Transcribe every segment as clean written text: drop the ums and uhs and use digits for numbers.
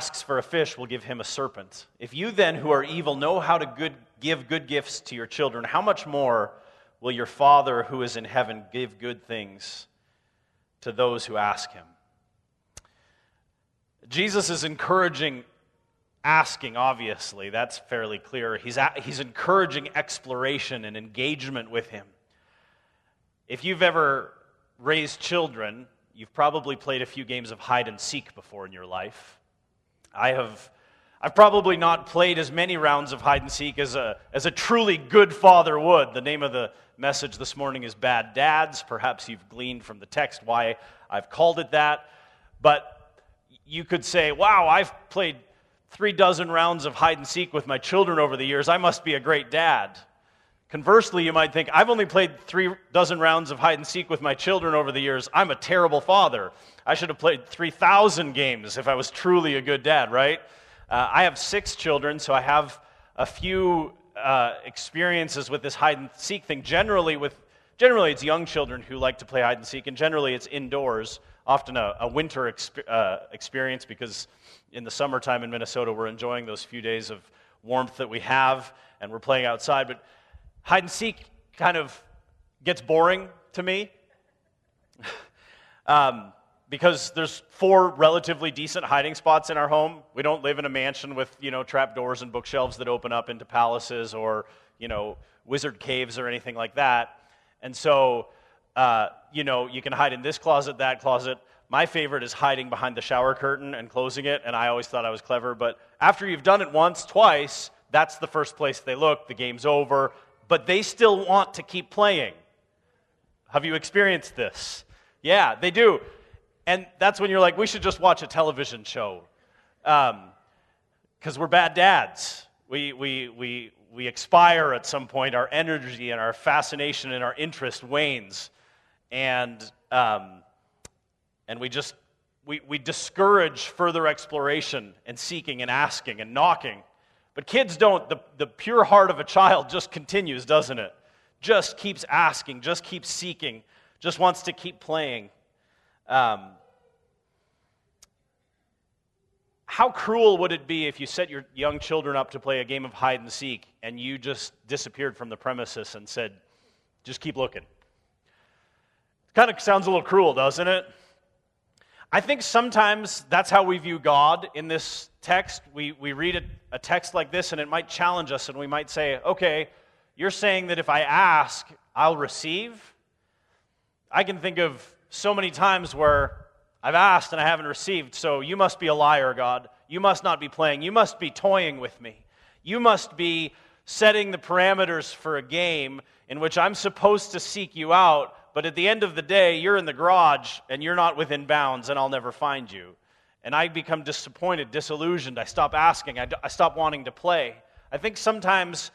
asks for a fish will give him a serpent. If you then, who are evil, know how to give good gifts to your children, how much more will your Father who is in heaven give good things to those who ask him? Jesus is encouraging asking, obviously. That's fairly clear. He's encouraging exploration and engagement with him. If you've ever raised children, you've probably played a few games of hide and seek before in your life. I've probably not played as many rounds of hide and seek as a truly good father would. The name of the message this morning is Bad Dads. Perhaps you've gleaned from the text why I've called it that. But you could say, wow, I've played 36 rounds of hide and seek with my children over the years. I must be a great dad. Conversely, you might think, I've only played 36 rounds of hide and seek with my children over the years. I'm a terrible father. I should have played 3,000 games if I was truly a good dad, right? I have 6 children, so I have a few experiences with this hide and seek thing. Generally, it's young children who like to play hide and seek, and generally it's indoors, often a winter experience, because in the summertime in Minnesota, we're enjoying those few days of warmth that we have, and we're playing outside. But hide and seek kind of gets boring to me because there's 4 relatively decent hiding spots in our home. We don't live in a mansion with, trap doors and bookshelves that open up into palaces or, wizard caves or anything like that. And so, you can hide in this closet, that closet. My favorite is hiding behind the shower curtain and closing it, and I always thought I was clever. But after you've done it once, twice, that's the first place they look. The game's over. But they still want to keep playing. Have you experienced this? Yeah, they do. And that's when you're like, we should just watch a television show. Because we're bad dads. We expire at some point. Our energy and our fascination and our interest wanes. And we discourage further exploration and seeking and asking and knocking. But kids don't. The pure heart of a child just continues, doesn't it? Just keeps asking, just keeps seeking, just wants to keep playing. How cruel would it be if you set your young children up to play a game of hide and seek and you just disappeared from the premises and said, just keep looking? Kind of sounds a little cruel, doesn't it? I think sometimes that's how we view God in this text. We read a text like this and it might challenge us and we might say, okay, you're saying that if I ask, I'll receive? I can think of so many times where I've asked and I haven't received, so you must be a liar, God. You must not be playing. You must be toying with me. You must be setting the parameters for a game in which I'm supposed to seek you out, but at the end of the day, you're in the garage and you're not within bounds and I'll never find you. And I become disappointed, disillusioned. I stop asking. I stop wanting to play. I think sometimes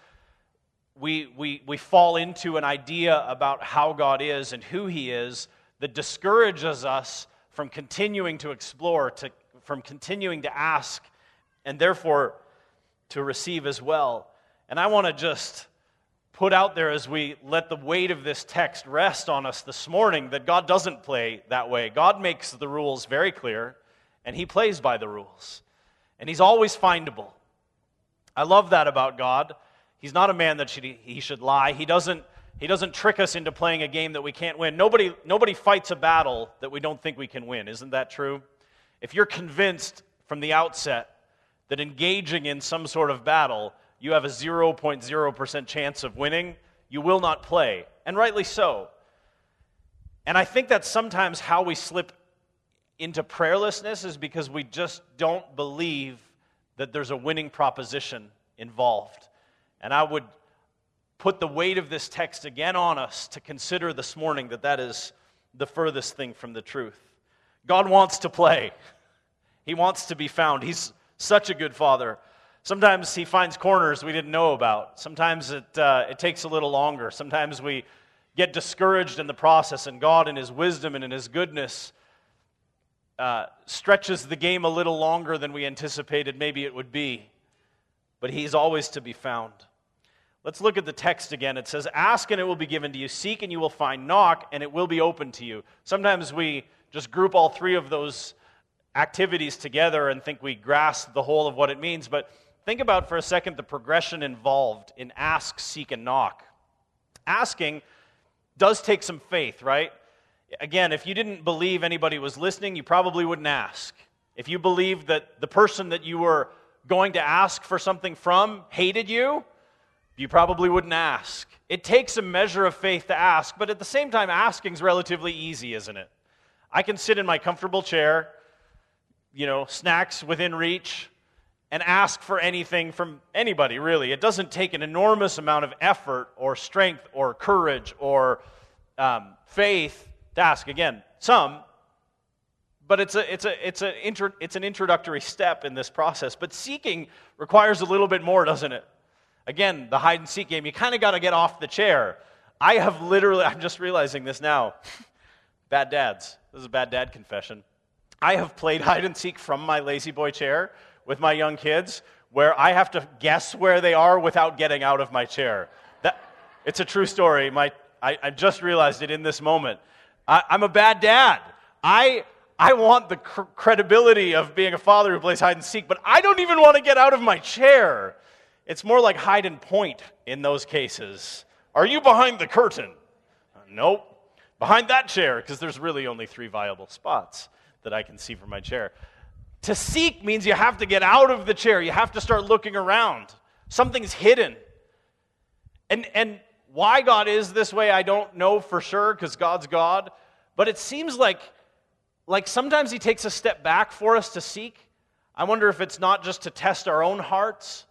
we fall into an idea about how God is and who He is that discourages us from continuing to explore, from continuing to ask, and therefore to receive as well. And I want to just put out there as we let the weight of this text rest on us this morning that God doesn't play that way. God makes the rules very clear, and He plays by the rules. And He's always findable. I love that about God. He's not a man that he should lie. He doesn't trick us into playing a game that we can't win. Nobody fights a battle that we don't think we can win. Isn't that true? If you're convinced from the outset that engaging in some sort of battle, you have a 0.0% chance of winning, you will not play, and rightly so. And I think that's sometimes how we slip into prayerlessness, is because we just don't believe that there's a winning proposition involved. And I would put the weight of this text again on us to consider this morning that is the furthest thing from the truth. God wants to play. He wants to be found. He's such a good Father. Sometimes He finds corners we didn't know about. Sometimes it takes a little longer. Sometimes we get discouraged in the process, and God in His wisdom and in His goodness stretches the game a little longer than we anticipated maybe it would be. But He's always to be found. Let's look at the text again. It says, ask and it will be given to you. Seek and you will find. Knock and it will be open to you. Sometimes we just group all three of those activities together and think we grasp the whole of what it means, but think about for a second the progression involved in ask, seek, and knock. Asking does take some faith, right? Again, if you didn't believe anybody was listening, you probably wouldn't ask. If you believed that the person that you were going to ask for something from hated you, you probably wouldn't ask. It takes a measure of faith to ask, but at the same time, asking's relatively easy, isn't it? I can sit in my comfortable chair, snacks within reach, and ask for anything from anybody, really. It doesn't take an enormous amount of effort or strength or courage or faith to ask. Again, some, but it's an introductory step in this process. But seeking requires a little bit more, doesn't it? Again, the hide and seek game, you kind of got to get off the chair. I'm just realizing this now. Bad dads. This is a bad dad confession. I have played hide and seek from my lazy boy chair with my young kids, where I have to guess where they are without getting out of my chair. It's a true story. I just realized it in this moment. I'm a bad dad. I want the credibility of being a father who plays hide and seek, but I don't even want to get out of my chair. It's more like hide and point in those cases. Are you behind the curtain? Nope. Behind that chair, because there's really only 3 viable spots that I can see from my chair. To seek means you have to get out of the chair. You have to start looking around. Something's hidden. And why God is this way, I don't know for sure, because God's God. But it seems like sometimes He takes a step back for us to seek. I wonder if it's not just to test our own hearts.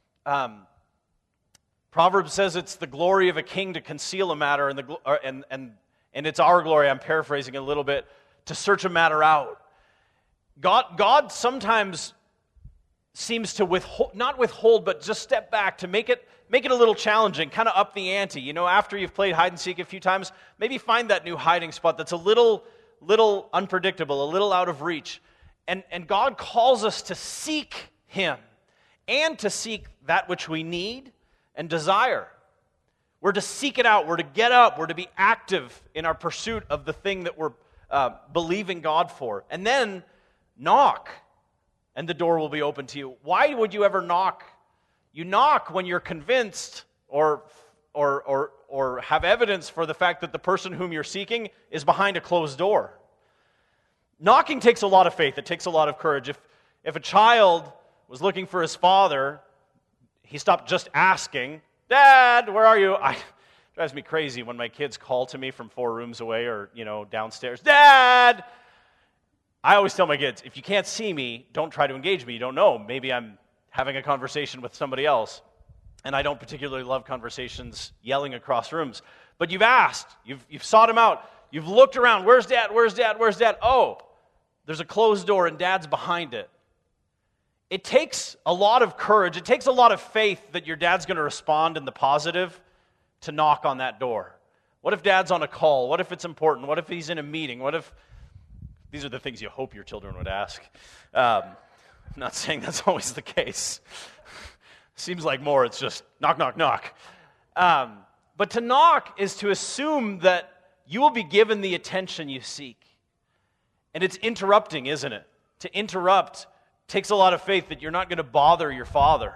Proverbs says it's the glory of a king to conceal a matter, and it's our glory, I'm paraphrasing a little bit, to search a matter out. God sometimes seems to not withhold, but just step back to make it a little challenging, kind of up the ante. After you've played hide and seek a few times, maybe find that new hiding spot that's a little unpredictable, a little out of reach. And God calls us to seek Him and to seek that which we need and desire. We're to seek it out. We're to get up. We're to be active in our pursuit of the thing that we're believing God for. And then knock, and the door will be open to you. Why would you ever knock? You knock when you're convinced or have evidence for the fact that the person whom you're seeking is behind a closed door. Knocking takes a lot of faith. It takes a lot of courage. If a child was looking for his father, he stopped just asking, "Dad, where are you?" It drives me crazy when my kids call to me from 4 rooms away or, downstairs. "Dad!" I always tell my kids, if you can't see me, don't try to engage me. You don't know. Maybe I'm having a conversation with somebody else. And I don't particularly love conversations yelling across rooms. But you've asked. You've sought him out. You've looked around. Where's Dad? Where's Dad? Where's Dad? Oh, there's a closed door and Dad's behind it. It takes a lot of courage. It takes a lot of faith that your dad's going to respond in the positive to knock on that door. What if Dad's on a call? What if it's important? What if he's in a meeting? What if... These are the things you hope your children would ask. I'm not saying that's always the case. Seems like more it's just knock, knock, knock. But to knock is to assume that you will be given the attention you seek. And it's interrupting, isn't it? To interrupt takes a lot of faith that you're not going to bother your father.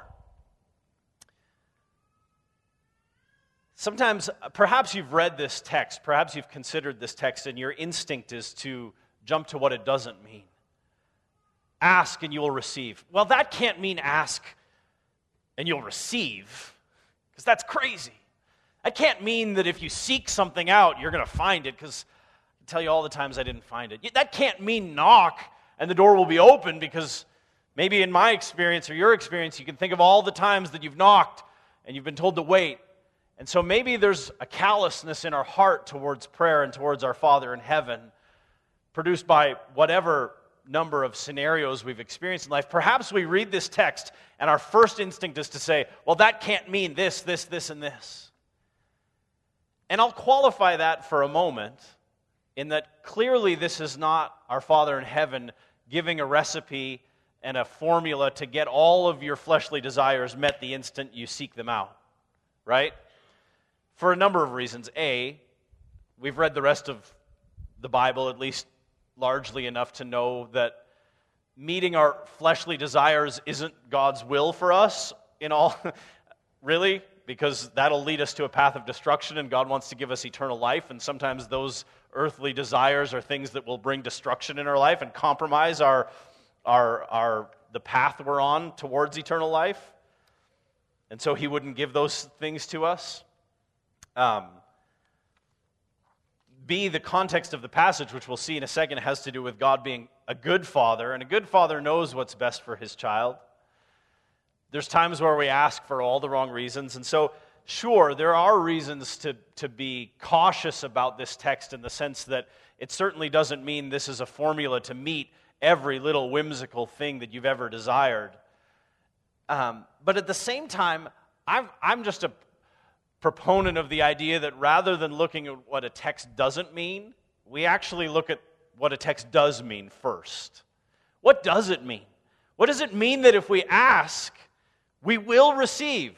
Sometimes, perhaps you've read this text, perhaps you've considered this text, and your instinct is to jump to what it doesn't mean. Ask and you will receive. Well, that can't mean ask and you'll receive, because that's crazy. That can't mean that if you seek something out, you're going to find it, because I can tell you all the times I didn't find it. That can't mean knock and the door will be open, because maybe in my experience or your experience, you can think of all the times that you've knocked and you've been told to wait. And so maybe there's a callousness in our heart towards prayer and towards our Father in heaven, produced by whatever number of scenarios we've experienced in life. Perhaps we read this text and our first instinct is to say, well, that can't mean this, this, this, and this. And I'll qualify that for a moment in that clearly this is not our Father in heaven giving a recipe and a formula to get all of your fleshly desires met the instant you seek them out, right? For a number of reasons. A, we've read the rest of the Bible, at least largely enough to know that meeting our fleshly desires isn't God's will for us in all, really, because that'll lead us to a path of destruction, and God wants to give us eternal life, and sometimes those earthly desires are things that will bring destruction in our life and compromise the path we're on towards eternal life. And so he wouldn't give those things to us. B, the context of the passage, which we'll see in a second, has to do with God being a good father, and a good father knows what's best for his child. There's times where we ask for all the wrong reasons, and so, sure, there are reasons to be cautious about this text in the sense that it certainly doesn't mean this is a formula to meet every little whimsical thing that you've ever desired. But at the same time, I'm just a proponent of the idea that rather than looking at what a text doesn't mean, we actually look at what a text does mean first. What does it mean? What does it mean that if we ask, we will receive?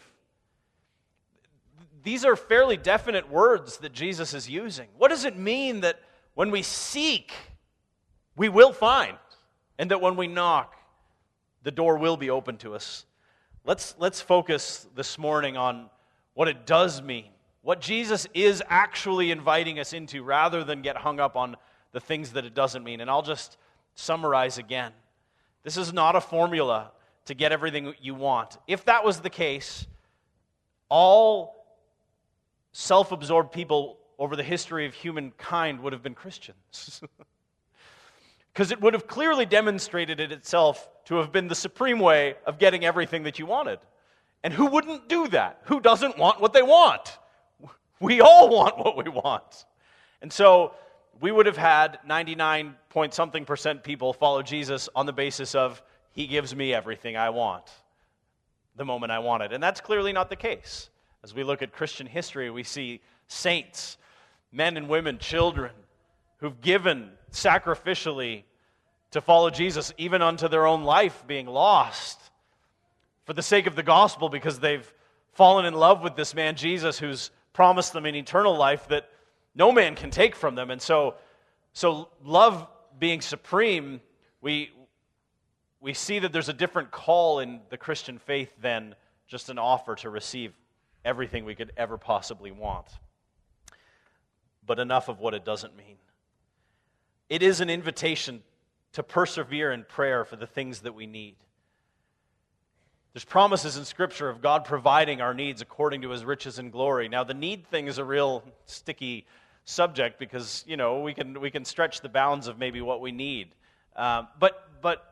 These are fairly definite words that Jesus is using. What does it mean that when we seek, we will find, and that when we knock, the door will be open to us? Let's focus this morning on what it does mean, what Jesus is actually inviting us into, rather than get hung up on the things that it doesn't mean. And I'll just summarize again. This is not a formula to get everything you want. If that was the case, all self-absorbed people over the history of humankind would have been Christians. Because it would have clearly demonstrated it itself to have been the supreme way of getting everything that you wanted. And who wouldn't do that? Who doesn't want what they want? We all want what we want. And so we would have had 99-point-something% people follow Jesus on the basis of, he gives me everything I want the moment I want it. And that's clearly not the case. As we look at Christian history, we see saints, men and women, children, who've given sacrificially to follow Jesus, even unto their own life being lost, for the sake of the gospel, because they've fallen in love with this man Jesus who's promised them an eternal life that no man can take from them. And so love being supreme, we see that there's a different call in the Christian faith than just an offer to receive everything we could ever possibly want. But enough of what it doesn't mean. It is an invitation to persevere in prayer for the things that we need. There's promises in Scripture of God providing our needs according to His riches and glory. Now, the need thing is a real sticky subject because, we can stretch the bounds of maybe what we need. But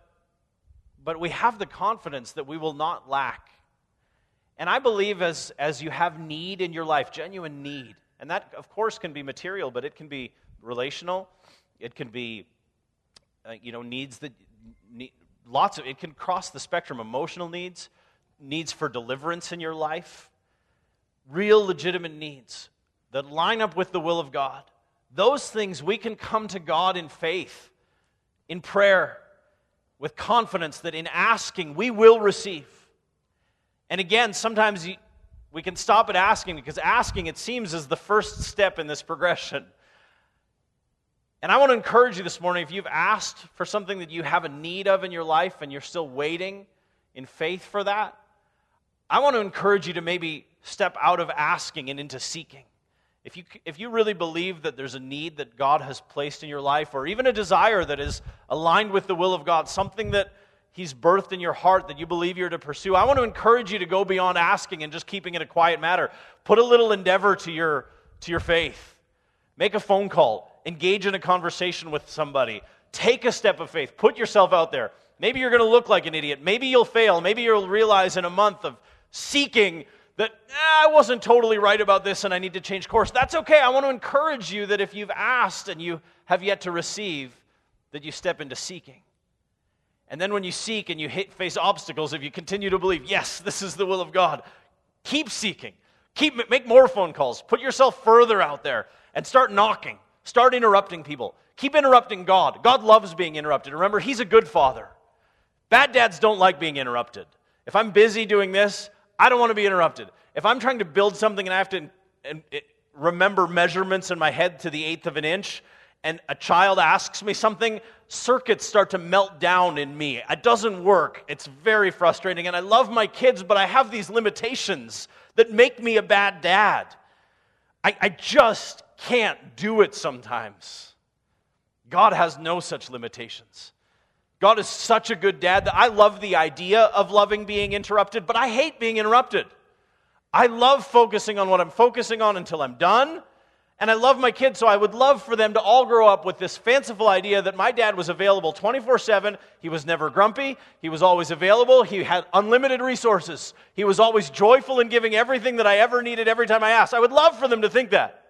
we have the confidence that we will not lack. And I believe as you have need in your life, genuine need, and that, of course, can be material, but it can be relational. It can be, needs that it can cross the spectrum. Emotional needs for deliverance in your life, real legitimate needs that line up with the will of God. Those things we can come to God in faith, in prayer, with confidence that in asking we will receive. And again, sometimes we can stop at asking, because asking, it seems, is the first step in this progression. And I want to encourage you this morning, if you've asked for something that you have a need of in your life and you're still waiting in faith for that, I want to encourage you to maybe step out of asking and into seeking. If you really believe that there's a need that God has placed in your life, or even a desire that is aligned with the will of God, something that He's birthed in your heart that you believe you're to pursue, I want to encourage you to go beyond asking and just keeping it a quiet matter. Put a little endeavor to your faith. Make a phone call. Engage in a conversation with somebody. Take a step of faith. Put yourself out there. Maybe you're going to look like an idiot. Maybe you'll fail. Maybe you'll realize in a month of seeking that I wasn't totally right about this and I need to change course. That's okay. I want to encourage you that if you've asked and you have yet to receive, that you step into seeking. And then when you seek and you face obstacles, if you continue to believe, yes, this is the will of God, keep seeking. Make more phone calls. Put yourself further out there and start knocking. Start interrupting people. Keep interrupting God. God loves being interrupted. Remember, He's a good father. Bad dads don't like being interrupted. If I'm busy doing this, I don't want to be interrupted. If I'm trying to build something and I have to remember measurements in my head to the 1/8 of an inch, and a child asks me something, circuits start to melt down in me. It doesn't work. It's very frustrating. And I love my kids, but I have these limitations that make me a bad dad. I just can't do it sometimes. God has no such limitations. God is such a good dad that I love the idea of loving being interrupted, but I hate being interrupted. I love focusing on what I'm focusing on until I'm done. And I love my kids, so I would love for them to all grow up with this fanciful idea that my dad was available 24/7. He was never grumpy. He was always available. He had unlimited resources. He was always joyful in giving everything that I ever needed every time I asked. I would love for them to think that.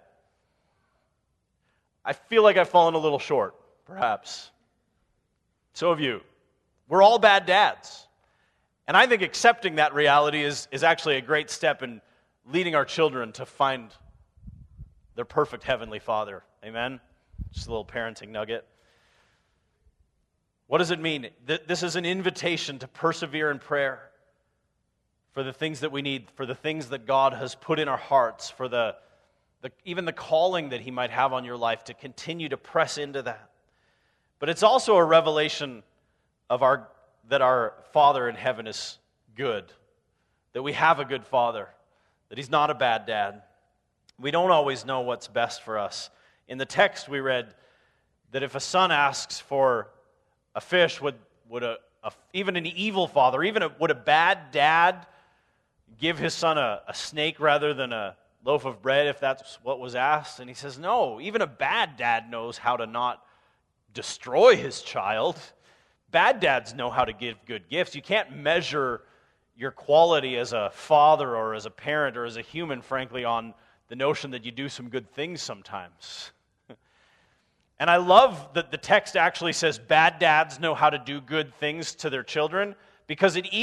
I feel like I've fallen a little short, perhaps. So have you. We're all bad dads. And I think accepting that reality is actually a great step in leading our children to find their perfect heavenly Father. Amen? Just a little parenting nugget. What does it mean? This is an invitation to persevere in prayer for the things that we need, for the things that God has put in our hearts, for even the calling that He might have on your life, to continue to press into that. But it's also a revelation of that our Father in heaven is good, that we have a good Father, that He's not a bad dad. We don't always know what's best for us. In the text we read that if a son asks for a fish, would even an evil father, would a bad dad give his son a snake rather than a loaf of bread if that's what was asked? And he says, no, even a bad dad knows how to not destroy his child. Bad dads know how to give good gifts. You can't measure your quality as a father or as a parent or as a human, frankly, on the notion that you do some good things sometimes. And I love that the text actually says bad dads know how to do good things to their children, because it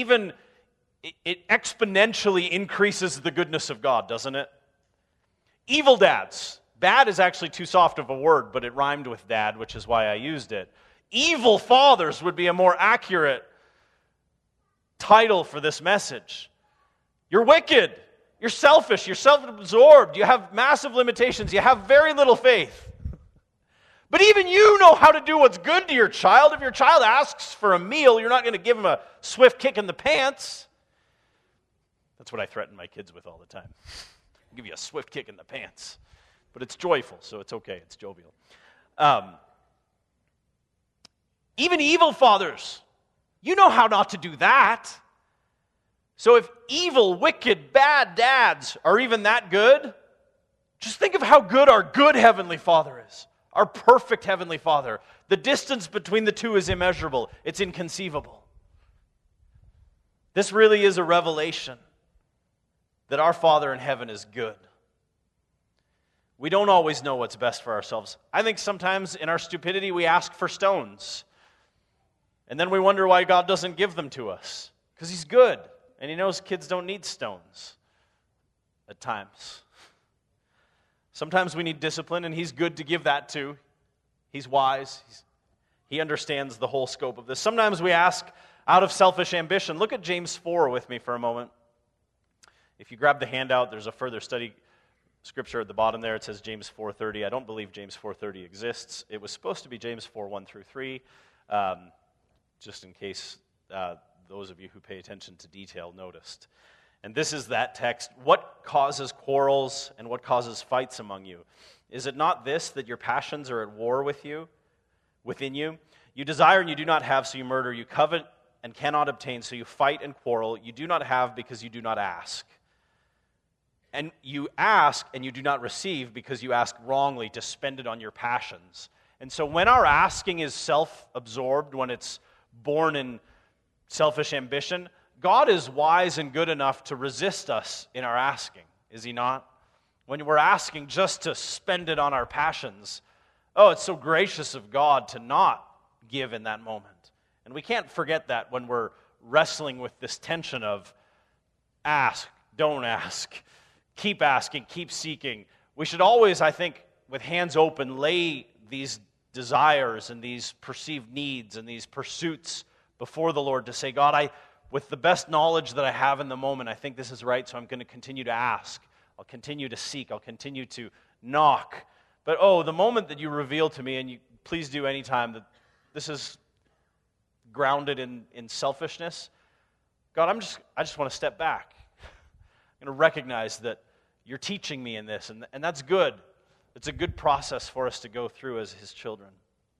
exponentially increases the goodness of God, doesn't it? Evil dads. Bad is actually too soft of a word, but it rhymed with dad, which is why I used it. Evil fathers would be a more accurate title for this message. You're wicked. You're selfish, you're self-absorbed, you have massive limitations, you have very little faith. But even you know how to do what's good to your child. If your child asks for a meal, you're not going to give him a swift kick in the pants. That's what I threaten my kids with all the time. I'll give you a swift kick in the pants. But it's joyful, so it's okay, it's jovial. Even evil fathers, you know how not to do that. So if evil, wicked, bad dads are even that good, just think of how good our good Heavenly Father is. Our perfect Heavenly Father. The distance between the two is immeasurable. It's inconceivable. This really is a revelation that our Father in heaven is good. We don't always know what's best for ourselves. I think sometimes in our stupidity we ask for stones. And then we wonder why God doesn't give them to us. Because He's good. And He knows kids don't need stones at times. Sometimes we need discipline, and He's good to give that to. He's wise. He understands the whole scope of this. Sometimes we ask out of selfish ambition. Look at James 4 with me for a moment. If you grab the handout, there's a further study scripture at the bottom there. It says James 4:30. I don't believe James 4:30 exists. It was supposed to be James 4:1-3, just in case those of you who pay attention to detail noticed. And this is that text. What causes quarrels and what causes fights among you? Is it not this, that your passions are at war within you? You desire and you do not have, so you murder. You covet and cannot obtain, so you fight and quarrel. You do not have because you do not ask. And you ask and you do not receive because you ask wrongly to spend it on your passions. And so when our asking is self-absorbed, when it's born in selfish ambition, God is wise and good enough to resist us in our asking, is He not? When we're asking just to spend it on our passions, it's so gracious of God to not give in that moment. And we can't forget that when we're wrestling with this tension of ask, don't ask, keep asking, keep seeking. We should always, I think, with hands open, lay these desires and these perceived needs and these pursuits before the Lord to say, God, with the best knowledge that I have in the moment, I think this is right, so I'm going to continue to ask. I'll continue to seek. I'll continue to knock. But the moment that you reveal to me, and you please do anytime, that this is grounded in selfishness, God, I just want to step back. I'm going to recognize that you're teaching me in this, and that's good. It's a good process for us to go through as his children.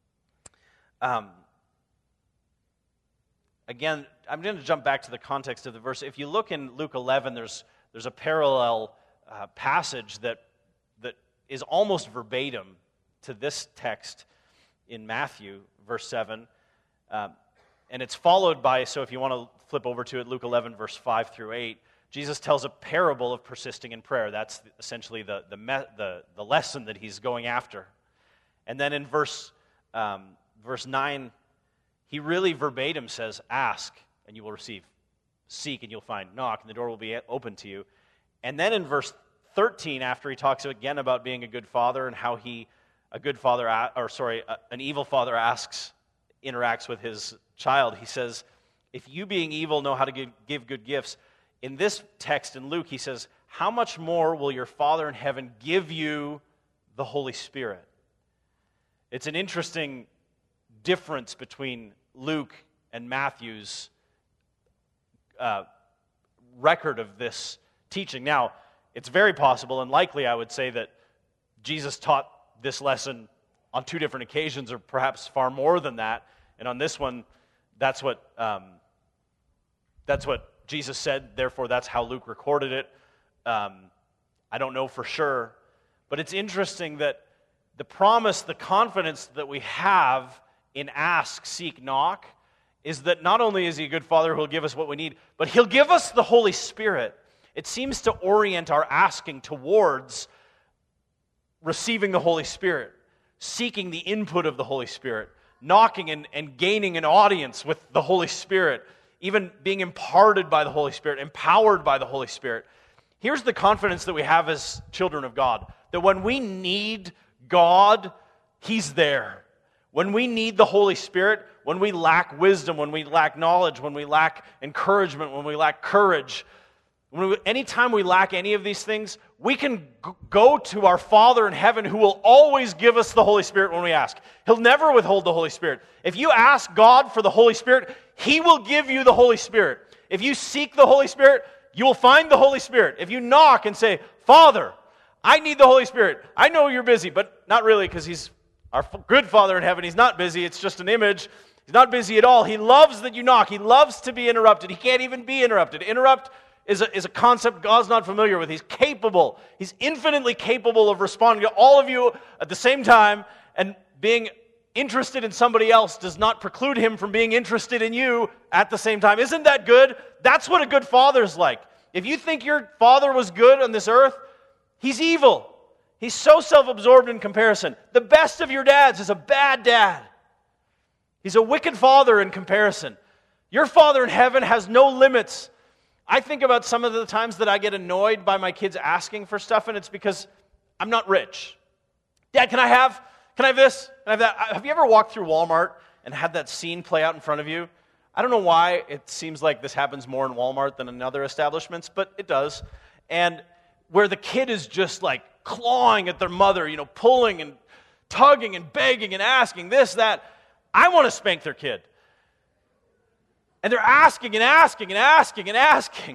Again, I'm going to jump back to the context of the verse. If you look in Luke 11, there's a parallel passage that is almost verbatim to this text in Matthew, verse 7. And it's followed by, so if you want to flip over to it, Luke 11, verse 5 through 8, Jesus tells a parable of persisting in prayer. That's essentially the lesson that he's going after. And then in verse 9, he really verbatim says, ask and you will receive. Seek and you'll find. Knock and the door will be open to you. And then in verse 13, after he talks again about being a good father and how an evil father interacts with his child, he says, if you being evil know how to give good gifts, in this text in Luke, he says, how much more will your Father in heaven give you the Holy Spirit? It's an interesting difference between Luke and Matthew's record of this teaching. Now, it's very possible and likely, I would say, that Jesus taught this lesson on two different occasions, or perhaps far more than that. And on this one, that's what Jesus said. Therefore, that's how Luke recorded it. I don't know for sure, but it's interesting that the promise, the confidence that we have in ask, seek, knock, is that not only is he a good father who will give us what we need, but he'll give us the Holy Spirit. It seems to orient our asking towards receiving the Holy Spirit, seeking the input of the Holy Spirit, knocking and gaining an audience with the Holy Spirit, even being imparted by the Holy Spirit, empowered by the Holy Spirit. Here's the confidence that we have as children of God, that when we need God, he's there. When we need the Holy Spirit, when we lack wisdom, when we lack knowledge, when we lack encouragement, when we lack courage, anytime we lack any of these things, we can go to our Father in heaven who will always give us the Holy Spirit when we ask. He'll never withhold the Holy Spirit. If you ask God for the Holy Spirit, he will give you the Holy Spirit. If you seek the Holy Spirit, you will find the Holy Spirit. If you knock and say, Father, I need the Holy Spirit. I know you're busy, but not really, because he's our good Father in heaven. He's not busy. It's just an image. He's not busy at all. He loves that you knock. He loves to be interrupted. He can't even be interrupted. Interrupt is a concept God's not familiar with. He's capable. He's infinitely capable of responding to all of you at the same time, and being interested in somebody else does not preclude him from being interested in you at the same time. Isn't that good? That's what a good father's like. If you think your father was good on this earth, he's evil. He's so self-absorbed in comparison. The best of your dads is a bad dad. He's a wicked father in comparison. Your Father in heaven has no limits. I think about some of the times that I get annoyed by my kids asking for stuff, and it's because I'm not rich. Dad, can I have this? Can I have that? Have you ever walked through Walmart and had that scene play out in front of you? I don't know why it seems like this happens more in Walmart than in other establishments, but it does. And where the kid is just like clawing at their mother, pulling and tugging and begging and asking this, that. I want to spank their kid. And they're asking and asking and asking and asking.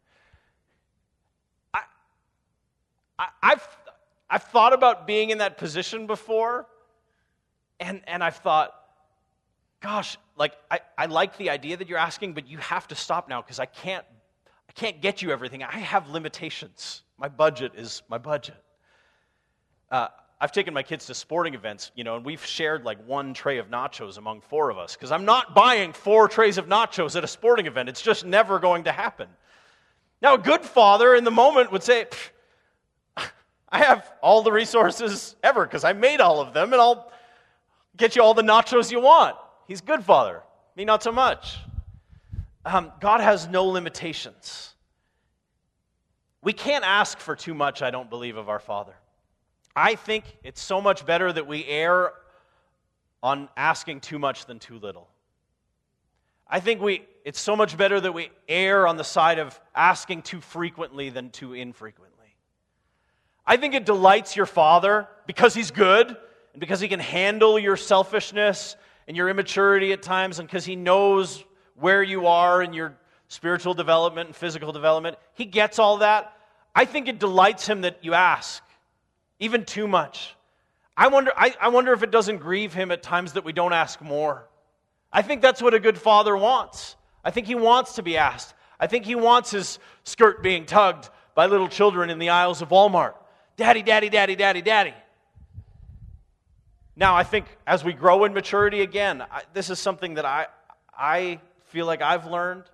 I've thought about being in that position before, and I've thought, gosh, I like the idea that you're asking, but you have to stop now because I can't get you everything. I have limitations. My budget is my budget. I've taken my kids to sporting events, and we've shared one tray of nachos among four of us, because I'm not buying 4 trays of nachos at a sporting event. It's just never going to happen. Now, a good father in the moment would say, I have all the resources ever, because I made all of them, and I'll get you all the nachos you want. He's a good father. Me, not so much. God has no limitations. We can't ask for too much, I don't believe, of our Father. I think it's so much better that we err on asking too much than too little. I think it's so much better that we err on the side of asking too frequently than too infrequently. I think it delights your Father because He's good and because He can handle your selfishness and your immaturity at times and because He knows where you are in your spiritual development and physical development. He gets all that. I think it delights Him that you ask, even too much. I wonder if it doesn't grieve Him at times that we don't ask more. I think that's what a good father wants. I think he wants to be asked. I think he wants his skirt being tugged by little children in the aisles of Walmart. Daddy, daddy, daddy, daddy, daddy. Now, I think as we grow in maturity again, this is something that I feel like I've learned.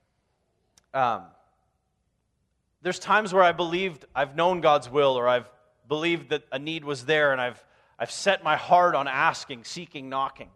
There's times where I've known God's will, or I've believed that a need was there, and I've set my heart on asking, seeking, knocking.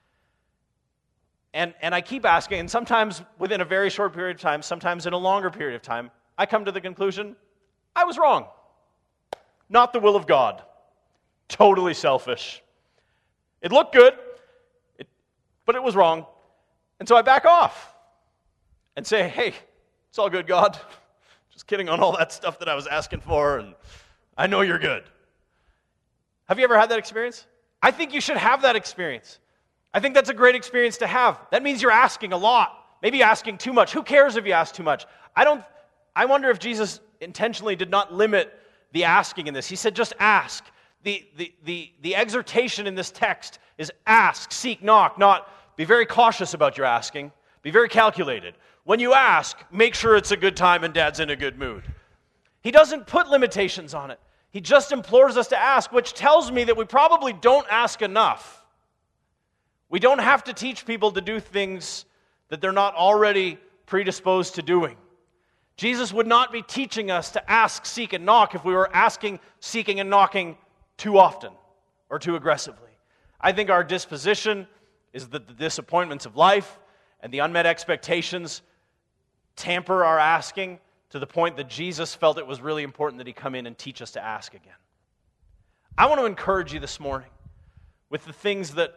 And I keep asking, and sometimes within a very short period of time, sometimes in a longer period of time, I come to the conclusion, I was wrong. Not the will of God. Totally selfish. It looked good, but it was wrong. And so I back off and say, hey, it's all good, God. Just kidding on all that stuff that I was asking for, and I know you're good. Have you ever had that experience? I think you should have that experience. I think that's a great experience to have. That means you're asking a lot. Maybe asking too much. Who cares if you ask too much? I wonder if Jesus intentionally did not limit the asking in this. He said just ask. The exhortation in this text is ask, seek, knock, not be very cautious about your asking. Be very calculated. When you ask, make sure it's a good time and Dad's in a good mood. He doesn't put limitations on it. He just implores us to ask, which tells me that we probably don't ask enough. We don't have to teach people to do things that they're not already predisposed to doing. Jesus would not be teaching us to ask, seek, and knock if we were asking, seeking, and knocking too often or too aggressively. I think our disposition is that the disappointments of life and the unmet expectations tamper our asking to the point that Jesus felt it was really important that He come in and teach us to ask again. I want to encourage you this morning with the things that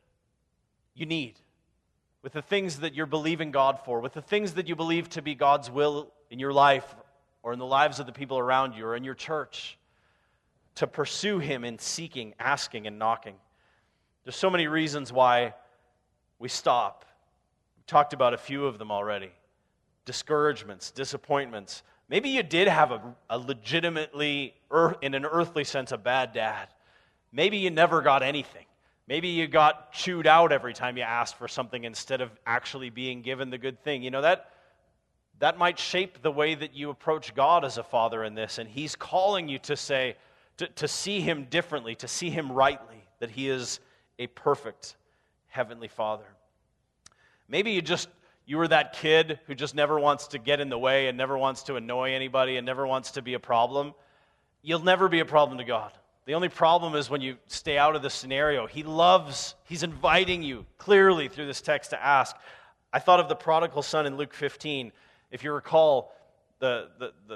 you need, with the things that you're believing God for, with the things that you believe to be God's will in your life or in the lives of the people around you or in your church, to pursue Him in seeking, asking, and knocking. There's so many reasons why we stop. We talked about a few of them already. Discouragements, disappointments. Maybe you did have a legitimately, in an earthly sense, a bad dad. Maybe you never got anything. Maybe you got chewed out every time you asked for something instead of actually being given the good thing. You know, that might shape the way that you approach God as a father in this, and He's calling you to say, to see Him differently, to see Him rightly, that He is a perfect heavenly Father. Maybe you were that kid who just never wants to get in the way and never wants to annoy anybody and never wants to be a problem. You'll never be a problem to God. The only problem is when you stay out of the scenario. He's inviting you clearly through this text to ask. I thought of the prodigal son in Luke 15. If you recall, the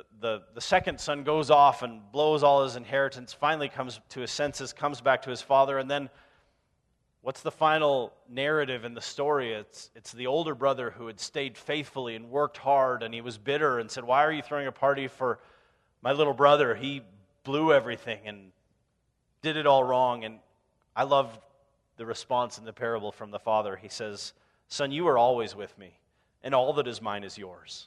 second son goes off and blows all his inheritance, finally comes to his senses, comes back to his father, and then what's the final narrative in the story? It's the older brother who had stayed faithfully and worked hard, and he was bitter and said, "Why are you throwing a party for my little brother? He blew everything and did it all wrong." And I love the response in the parable from the father. He says, "Son, you are always with me, and all that is mine is yours."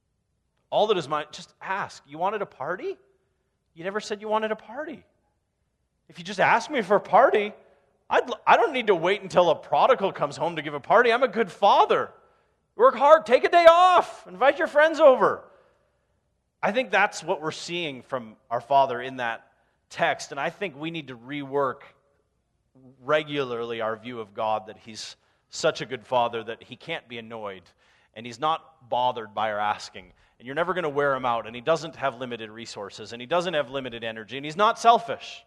All that is mine, just ask. You wanted a party? You never said you wanted a party. If you just ask me for a party, I don't need to wait until a prodigal comes home to give a party. I'm a good father. Work hard, take a day off, invite your friends over. I think that's what we're seeing from our Father in that text, and I think we need to rework regularly our view of God, that He's such a good Father that He can't be annoyed, and He's not bothered by our asking, and you're never going to wear Him out, and He doesn't have limited resources, and He doesn't have limited energy, and He's not selfish.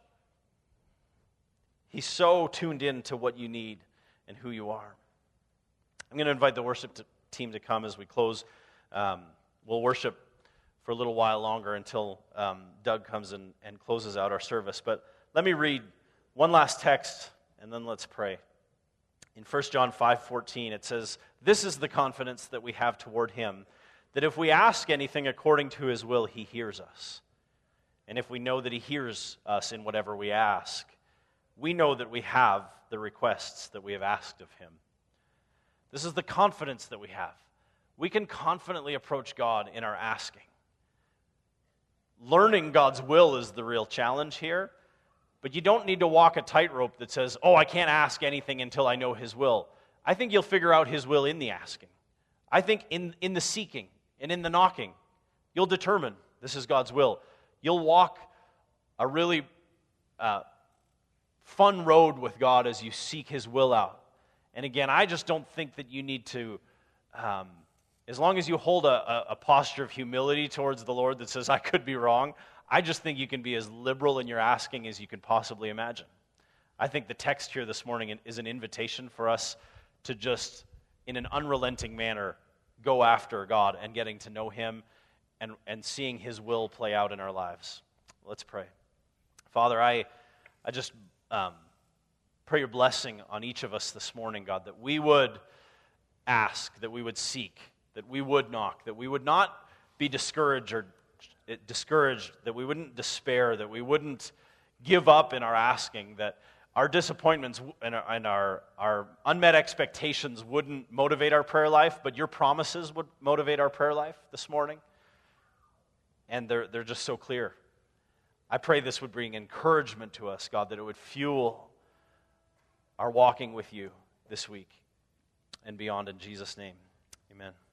He's so tuned in to what you need and who you are. I'm going to invite the worship team to come as we close. We'll worship for a little while longer until Doug comes and closes out our service. But let me read one last text, and then let's pray. In 1 John 5:14, it says, "This is the confidence that we have toward Him, that if we ask anything according to His will, He hears us. And if we know that he hears us in whatever we ask, we know that we have the requests that we have asked of him. This is the confidence that we have. We can confidently approach God in our asking. Learning God's will is the real challenge here, but you don't need to walk a tightrope that says, I can't ask anything until I know his will. I think you'll figure out his will in the asking. I think in the seeking and in the knocking, you'll determine this is God's will. You'll walk a really fun road with God as you seek his will out. And again, I just don't think that you need to, as long as you hold a posture of humility towards the Lord that says, I could be wrong, I just think you can be as liberal in your asking as you can possibly imagine. I think the text here this morning is an invitation for us to just, in an unrelenting manner, go after God and getting to know him and seeing his will play out in our lives. Let's pray. Father, I just pray your blessing on each of us this morning, God, that we would ask, that we would seek, that we would knock, that we would not be discouraged, that we wouldn't despair, that we wouldn't give up in our asking, that our disappointments and our unmet expectations wouldn't motivate our prayer life, but your promises would motivate our prayer life this morning. And they're just so clear. I pray this would bring encouragement to us, God, that it would fuel our walking with you this week and beyond. In Jesus' name, amen.